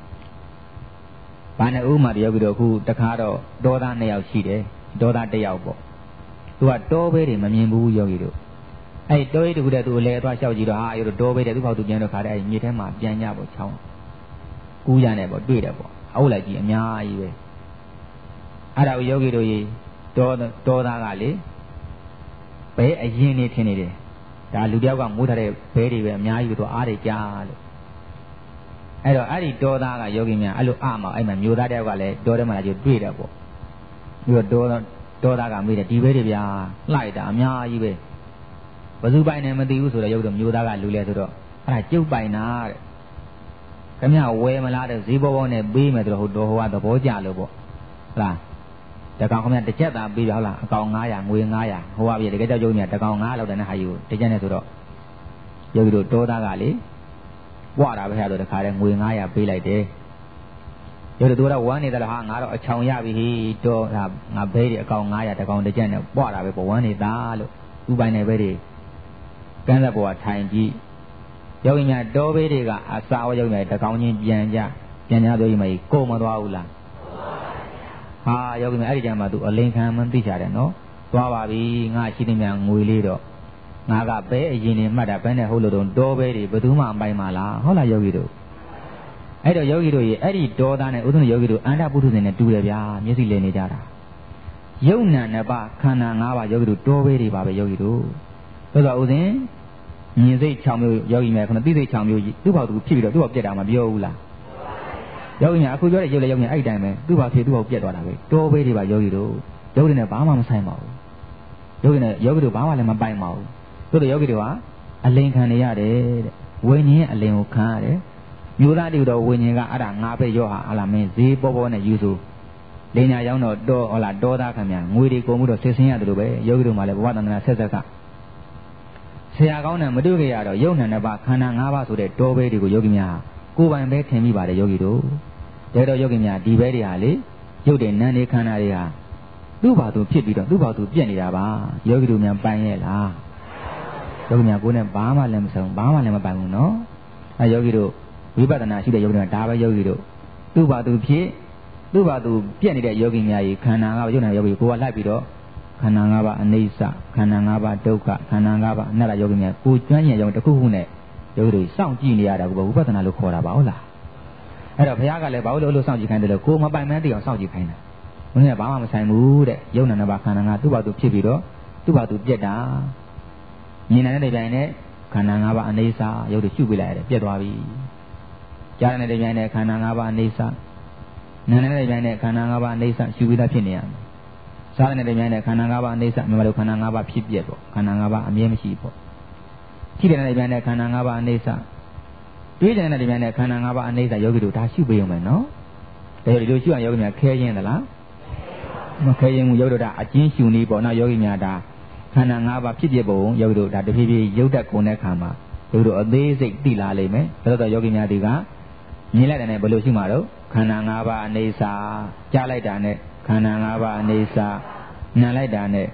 ဘာနဲ့ဥမာတယောဂီတို့အခုတခါတော့ဒေါသ2ယောက်ရှိတယ်ဒေါသ1ယောက်ပေါ့သူကတောပဲတွေမမြင်ဘူးယောဂီတို့အဲ့တောရိတ်တခုတည်းသူလဲသွားလျှောက်ကြည့်တော့ဟာယောဂီတို့တောပဲတဲ့သူ့ဘောက်သူပြန်တော့ခါတဲ့အဲ့မြေထဲမှာပြန်ကြပေါ့ချောင်းကူးရနေပေါ့တွေ့တယ်ပေါ့အုပ်လိုက်ကြည့်အများကြီးပဲအဲ့ဒါကိုယောဂီတို့ရေတောသားကလေဘဲအရင်နေထင်နေတယ်ဒါလူတယောက်ကမိုးထားတဲ့ဘဲတွေပဲအများကြီးပဲသူအားတွေကြားလို့အဲ့တော့အဲ့ဒီတောသားကယောဂီများအဲ့လိုအမှာအဲ့မှာမျိုးသားတယောက်ကလည်းတောထဲမှာလာကြည့်တွေ့တယ်ပေါ့ပြီးတော့တောသားကမေးတယ်ဒီဘဲတွေဗျာလှိုက်တာအများကြီးပဲဘယ်သူပိုင်နေမသိဘူးဆိုတော့ယောဂီတို့မျိုးသားကလူလဲဆိုတော့အဲ့ဒါကျုပ်ပိုင်တာတဲ့ခင်ဗျဝယ်မလားတဲ့ဈေးဘောနဲ့ပေးမယ်ဆိုတော့ဟိုတော်ဟိုကသဘောကျလို့ပေါ့ဟုတ်လားတကောင်ခင်ဗျတစ်ချက်သာပေးရဟုတ်လားအကောင်900ငွေ900ဟိုကပြတကယ်ကြောက်ကြုံမြတကောင်9လောက်တဲ့ဟာယူတစ်ချက်နဲ့ဆိုတော့ယောဂီတို့တောသားကလေပွားတာပဲဟာဆိုတခါတည်းငွေ900ပေးလိုက်တယ်ယောဂီတို့တော့ဝမ်းနေတယ်ဟာငါတော့အချောင်ရပြီတော့ငါဘဲတွေအကောင်900တကောင်တစ်ချက်နဲ့ပွားတာပဲပေါ့ဝမ်းနေတာလို့ဥပိုင်နေပဲတွေကန်းသက်ပေါ်ကထိုင်ကြည့်ယောဂီများတောဘေးတွေကအစာဝယောဂီများတကောင်ချင်းပြန်ကြပြောရင်မကြီးကိုမသွားဘူးလားဟာယောဂီများအဲ့ဒီကြမှာသူအလင်းခံမှန်းသိကြတယ်နော်သွားပါပြီငါရှိနေမြငွေလေးတော့ငါကဘဲအရင်နေမှတ်တာဘဲနဲ့ဟုတ်လို့တော့တောဘေးတွေဘယ်သူမှမပိုင်ပါလားဟုတ်လားယောဂီတို့အဲ့တော့ယောဂီတို့ရေအဲ့ဒီဒေါသနဲ့ဥဒ္ဒနာယောဂီတို့အန္တပုထုဇဉ်နဲ့တူတယ်ဗျာမျက်စိလည်နေကြတာယုံနာနှစ်ပါးခန္ဓာ၅ပါးယောဂီတို့တောဘေးတွေပါပဲယောဂီတို့ဆိုတော့ဥစဉ်မြင်စိတ်6မျိုးယောဂီများခုနသိစိတ်6မျိုးသူ့ဘောက်သူဖြစ်ပြီးတော့သူ့ဘောက်ပြက်တာမပြောဘူးလားယောဂီများအခုပြောတဲ့ရုပ်လေယောဂီများအဲ့တိုင်းပဲသူ့ဘောက်ဖြစ်သူ့ဘောက်ပြက်သွားတာပဲတောဘေးတွေပါယောဂီတို့ယောဂီနဲ့ဘာမှမဆိုင်ပါဘူးယောဂီတို့ဘာမှလည်းမပိုင်ပါဘူးဆိုတော့ယောဂီတို့ကအလိန်ခံနေရတယ်တဲ့ဝိညာဉ်ရဲ့အလိန်ကိုခံရတယ်မျိုးသားတွေတော့ဝိညာဉ်ကအဲ့ဒါငါပဲရောဟာအလားမင်းဈေးပေါ်နဲ့ယူဆိုလိညာရောက်တော့တောသားခင်ဗျာငွေတွေကုန်မှုတော့ဆစ်ဆင်းရတယ်လို့ပဲယောဂီတို့မှလည်းဘဝတန္တရာဆက်ဆက်ကဆရာကောင်းနဲ့မတွေ့ကြရတော့ယုံနာနှစ်ပါးခန္ဓာ၅ပါးဆိုတဲ့တောဘဲတွေကိုယောဂီများကိုယ်ပိုင်ပဲထင်မိပါတယ်ယောဂီတို့ဒါတော့ယောဂီများဒီဘဲတွေဟာလေရုပ်တဲ့နာမ်တွေခန္ဓာတွေဟာသူ့ဘာသူဖြစ်ပြီးတော့သူ့ဘာသူပြက်နေတာပါယောဂီတို့များပိုင်ရဲ့လားယောဂီများကိုယ်နဲ့ဘာမှလည်းမဆုံးဘာမှလည်းမပိုင်ဘူးနော်အဲယောဂီတို့ဝိပဿနာရှိတဲ့ယောဂီတို့ဒါပဲယောဂီတို့သူ့ဘာသူဖြစ်သူ့ဘာသူပြက်နေတဲ့ယောဂီများကြီးခန္ဓာ၅ပါးယုံနာယောဂီကိုယ်ကလိုက်ပြီးတော့ခန္ဓာ၅ပါးအနိစ္စခန္ဓာ၅ပါးဒုက္ခခန္ဓာ၅ပါးအနတ္တယောဂီများကိုကျွမ်းကျင်ကြောင်တစ်ခုခုနဲ့ယောဂီတို့စောင့်ကြည့်နေရတာကဝိပဿနာလို့ခေါ်တာပါဟုတ်လားအဲ့တော့ဘုရားကလည်းဘာလို့လို့စောင့်ကြည့်ခိုင်းတယ်လဲကိုမပိုင်မှန်းသိအောင်စောင့်ကြည့်ခိုင်းတာဘုန်းကြီးကဘာမှမဆိုင်ဘူးတဲ့ယုံနာနှစ်ပါးခန္ဓာ၅သူ့ဘာသူဖြစ်ပြီးတော့သူ့ဘာသူပြက်တာမြင်နေတဲ့တိုင်နဲ့ခန္ဓာ၅ပါးအနိစ္စယောဂီရှုပြလိုက်ရတယ်ပြက်သွားပြီကြားတဲ့တိုင်နဲ့ခန္ဓာ၅ပါးအနိစ္စနာနေတဲ့တိုင်နဲ့ခန္ဓာ၅ပါးအနိစ္စရှုပြီးသားဖြစ်နေရမယ်စားတဲ့တိုင်နဲ့ခန္ဓာ၅ပါးအနိစ္စမြန်မာလိုခန္ဓာ၅ပါးဖြစ်ပြက်ပေါ့ခန္ဓာ၅ပါးအမြဲမရှိပေါ့ကြည့်တဲ့တိုင်နဲ့ခန္ဓာ၅ပါးအနိစ္စတွေးတဲ့တိုင်နဲ့ခန္ဓာ၅ပါးအနိစ္စယောဂီတို့ဒါရှုပေးရုံပဲနော်ဒါကြောင့်ဒီလိုရှုအောင်ယောဂီများခဲရင်းသလားမခဲရင်ယောဂီတို့ဒါအကျဉ်းရှုနေပေါ့နော်ယောဂီများဒါခန္ဓာ၅ပါးဖြစ်ပြပုံယောဂီတို့ဒါတဖြည်းဖြည်းရုပ်တက်ကုန်တဲ့ခါမှာယောဂီတို့အသေးစိတ်သိလာလိမ့်မယ်ဒါတော့ယောဂီများဒီကမြင်လိုက်တဲ့နဲ့ဘယ်လိုရှုမှာတော့ခန္ဓာ၅ပါးအနေစာကြားလိုက်တာနဲ့ခန္ဓာ၅ပါးအနေစာနားလိုက်တာနဲ့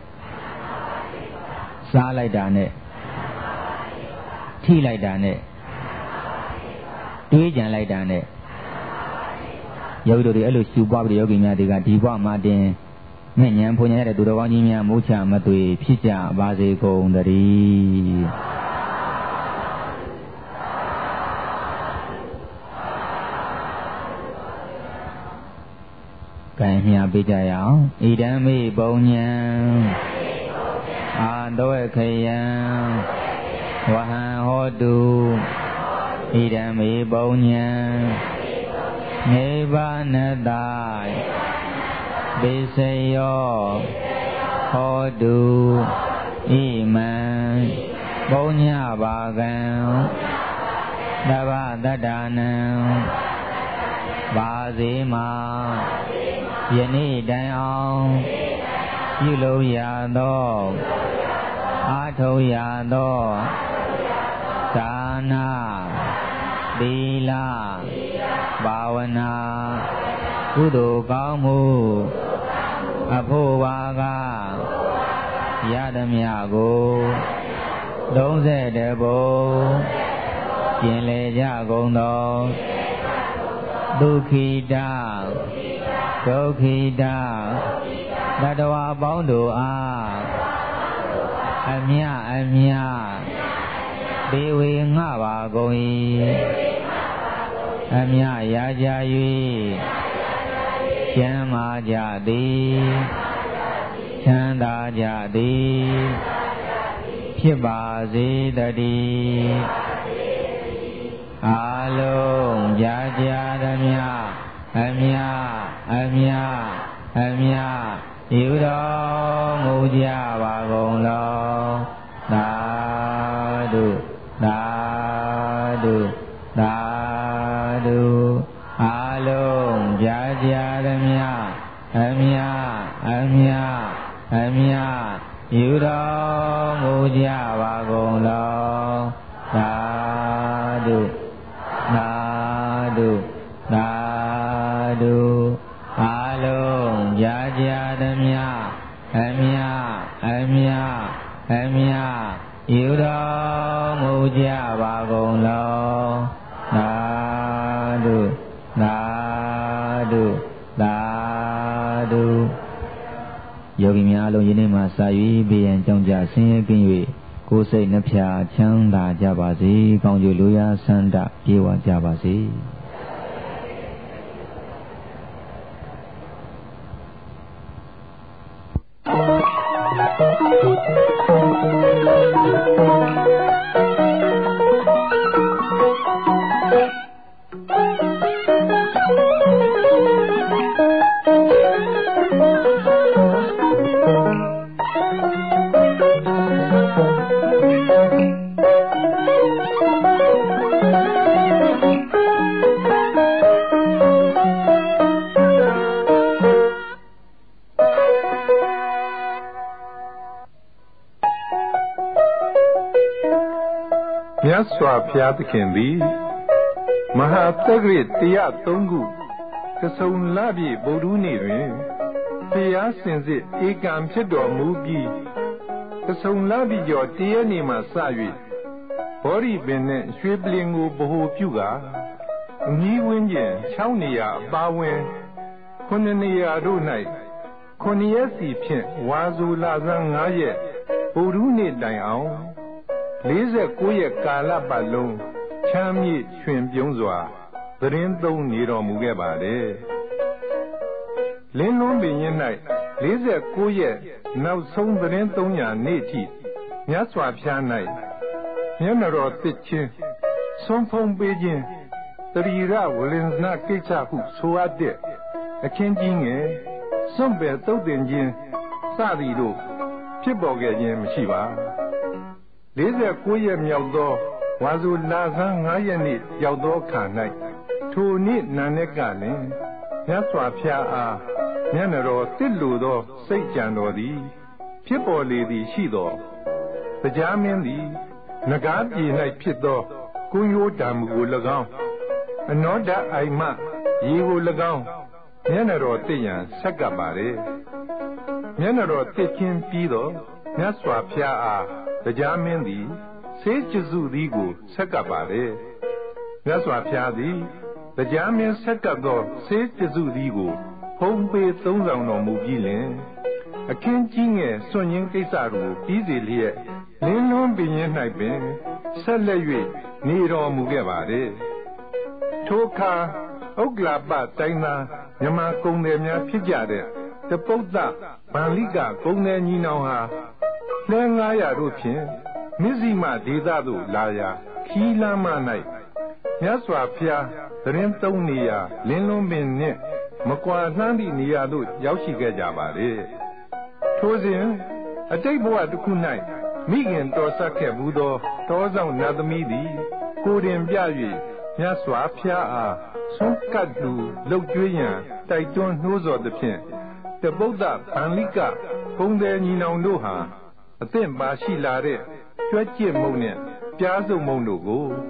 စားလိုက်တာနဲ့ထိလိုက်တာနဲ့တွေးကြံလိုက်တာနဲ့ယောဂီတို့တွေအဲ့လိုရှုပွားပြီးယောဂီများတွေကဒီဘဝမှာတင်မဲ့ဉာဏ်ဖွညာရတဲ့သူတော်ကောင်းကြီးများမိုးချမသွေဖြစ်ကြပါစေကုန်သတည်းကံမြပေးကြရအောင်ဣဒံမေပုံညံအာတောခယံဝဟံဟောတုဣဒံမေပုံညံနိဗ္ဗာနတပိစယောဟောတုဣမံပုံညပါကံသဗ္ဗတတ္တနံပါစေမာယနေ့တိုင်အောင်ပြုလို့ရသောအားထုတ်ရသောဒါနသီလဘာဝနာကုသိုလ်ကောင်းမှုအဖို့ဝါကရသမျှကို30ဘုံကျင်လေကြကုန်သောဒုက္ခိတဒုက္ခိတတတဝါပေါင်းတို့အားအမြအမြဒေဝေငှပါကုန်၏အမြရာကြ၍ကျမ်းမာကြသည်ချမ်းသာကြသည်ဖြစ်ပါစေတည်းအာလုံးကြာကြာသမျှအမြအမြအမြယူတော်မူကြပါကုန်လောသာဓုသာဓုသာဓုအာလုံးကြာကြာသမျှအမြအမြအမြယူတော်မူကြပါကုန်လောသာဓုသာဓုသာဓုအာလုံးကြာကြာသမျှအမြအမြအမြယူတော်မူကြပါကုန်လောသာဓုသာဓုသာဓုယောဂီများအလုံးယနေ့မှစ၍ဘေးရန်ကြောင့်ကြဆင်းရဲကင်း၍ကိုယ်စိတ်နှဖျားချမ်းသာကြပါစေကောင်းကျိုးလိုရာဆန္ဒပြေဝကြပါစေမြတ်စွာဘုရားသခင်သည်မဟာသက္ကရာ103ခုကစုံလပြည့်ဗုဒ္ဓနေ့တွင်တရားစင်စစ်ဧကံဖြစ်တော်မူပြီးကစုံလပြည့်ကျော်1ရက်နေ့မှစ၍ဘောဓိပင်နှင့်ရွှေပလင်ကိုဗဟိုပြုကာအမီးဝင်းကျင်6နေရာအပါဝင်9နေရာတို့၌9ရက်စီဖြင့်ဝါဆိုလဆန်း9ရက်ဗုဒ္ဓနေ့တိုင်အောင်49ရက်ကာလပတ်လုံးချမ်းမြေ့ရွှင်ပြုံးစွာသတင်းသုံးနေတော်မူခဲ့ပါတယ်လင်းလုံးပင်ရင်၌49ရက်နောက်ဆုံးသတင်းသုံးရာနေ့ထိမြတ်စွာဘုရား၌မျက်နှာတော်တစ်ချင်းဆုံးဖုံးပေးခြင်းတရီရဝလင်္ဇနာကိစ္စဟုဆိုအပ်တဲ့အခင်းကြီးငယ်စွန့်ပယ်သုတ်တင်ခြင်းစသည်တို့ဖြစ်ပေါ်ခဲ့ခြင်းမရှိပါ49ရက်မြောက်သောဝါဆိုလဆန်း9ရက်နေ့ရောက်သောအခါ၌ထိုနေ့နာနဲ့ကလည်းမြတ်စွာဘုရားအားမျက်နှာတော်တစ်လိုသောစိတ်ကြံတော်သည်ဖြစ်ပေါ်လေသည်ရှိသောတရားမင်းသည်နဂါးပြည်၌ဖြစ်သောကုန်းရိုးတံမူကို၎င်းအနောဒအိုင်မရေကို၎င်းမျက်နှာတော်တစ်ရန်ဆက်ကပ်ပါれမျက်နှာတော်တစ်ချင်းပြီးသောမြတ်စွာဘုရားအားတရားမင်းသည်ဆေးကျစုသည်ကိုဆက်ကပ်ပါれမြတ်စွာဘုရားသည်တရားမင်းဆက်ကပ်သောဆေးကျစုသည်ကိုဖုံးပေးသုံးဆောင်တော်မူပြီးလင်အခင်းကြီးငယ်စွန့်ရင်းကိစ္စတို့ပြီးစီလျက်လင်းလွန်းပင်ရင်၌ပင်ဆက်လက်၍နေတော်မူခဲ့ပါれထိုအခါဥက္ကလာပတိုင်းသားမြမကုံတယ်များဖြစ်ကြတဲ့တပုဒ္ဒဗန္လိကကုံတယ်ညီနောင်ဟာလဲ900တို့ဖြင့်မြစ်စီမဒေသသို့လာရာခီးလမ်းမ၌မြတ်စွာဘုရားသတင်းသုံးနေရာလင်းလွန်းပင်နှင့်မကွာလှမ်းသည့်နေရာသို့ရောက်ရှိခဲ့ကြပါလေထိုစဉ်အတိတ်ဘဝတစ်ခု၌မိခင်တော်ဆက်ခဲ့ဘူးသောတောဆောင်နတ်သမီးသည်ကိုယ်တင်ပြ၍မြတ်စွာဘုရားအားဆွန့်ကပ်သူလှုပ်ကြွေးရန်တိုက်တွန်းနှိုးဆော်သဖြင့်တပုဒ္ဒဗန္လိကကုံတယ်ညီနောင်တို့ဟာအသင့်ပါရှိလာတဲ့ကျွဲ့ကျစ်မုံနှင့်ပြားစုံမုံတို့ကို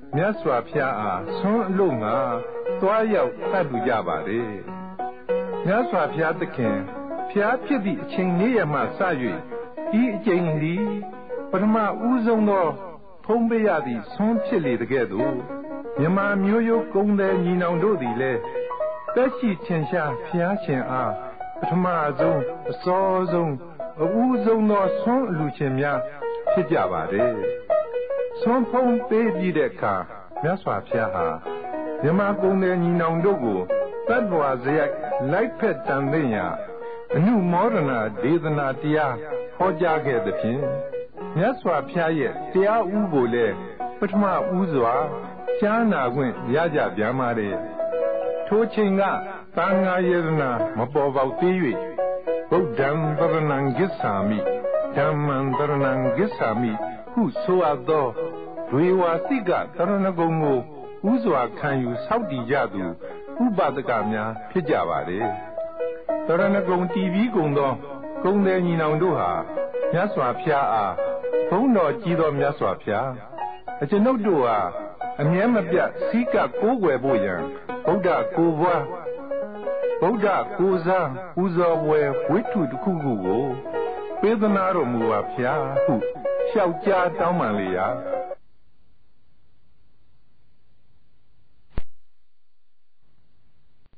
မြတ်စွာဘုရားအားဆွမ်းအလို့ငါသွားရောက်တတ်လူကြပါလေမြတ်စွာဘုရားသခင်ဘုရားဖြစ်သည့်အချိန်နေ့ရမှစ၍ဤအချိန်သည်ပထမဦးဆုံးသောဖုံးပေးရသည့်ဆွမ်းဖြစ်လေတကဲ့သို့မြမမျိုးရိုးကုံတဲ့ညီနောင်တို့သည်လည်းတက်ရှိထင်ရှားဘုရားရှင်အားပထမဆုံးအစောဆုံးအဦးဆုံးသောဆွမ်းအလူရှင်များဖြစ်ကြပါတယ်ဆွမ်းဖုံးပေးပြီးတဲ့အခါမြတ်စွာဘုရားဟာမြမကုံတဲ့ညီနောင်တို့ကိုတတ်တော်စရိုက်လိုက်ဖက်တန်သိရာအနုမောဒနာဒေသနာတရားဟောကြားခဲ့သဖြင့်မြတ်စွာဘုရားရဲ့တရားဥကိုလည်းပထမဦးစွာကြားနာခွင့်ရကြပြန်ပါတယ်ထိုချိန်ကသံဃာယတနာမပေါ်ပေါက်သေး၍ဗုဒ္ဓံတရဏံဂစ္ဆာမိဓမ္မံတရဏံဂစ္ဆာမိဟုဆိုအပ်သောဒွေဝါစိကတရဏဂုံကိုဥစွာခံယူဆောက်တည်ကြသူဥပဒကများဖြစ်ကြပါတယ်တရဏဂုံတည်ပြီးကုန်သောဂုံတဲ့ညီနောင်တို့ဟာမြတ်စွာဘုရားအားဘုန်းတော်ကြီးသောမြတ်စွာဘုရားအကျွန်ုပ်တို့ဟာအမြဲမပြတ်စိကကိုးကွယ်ဖို့ရန်ဗုဒ္ဓကိုယ်ပွားဗုဒ္ဓကိုယ်စားပူဇော်ဝယ်ဝိထုတစ်ခုခုကိုပေးသနာတော်မူပါဘုရားဟုလျှောက်ကြားတောင်းပန်လေရာ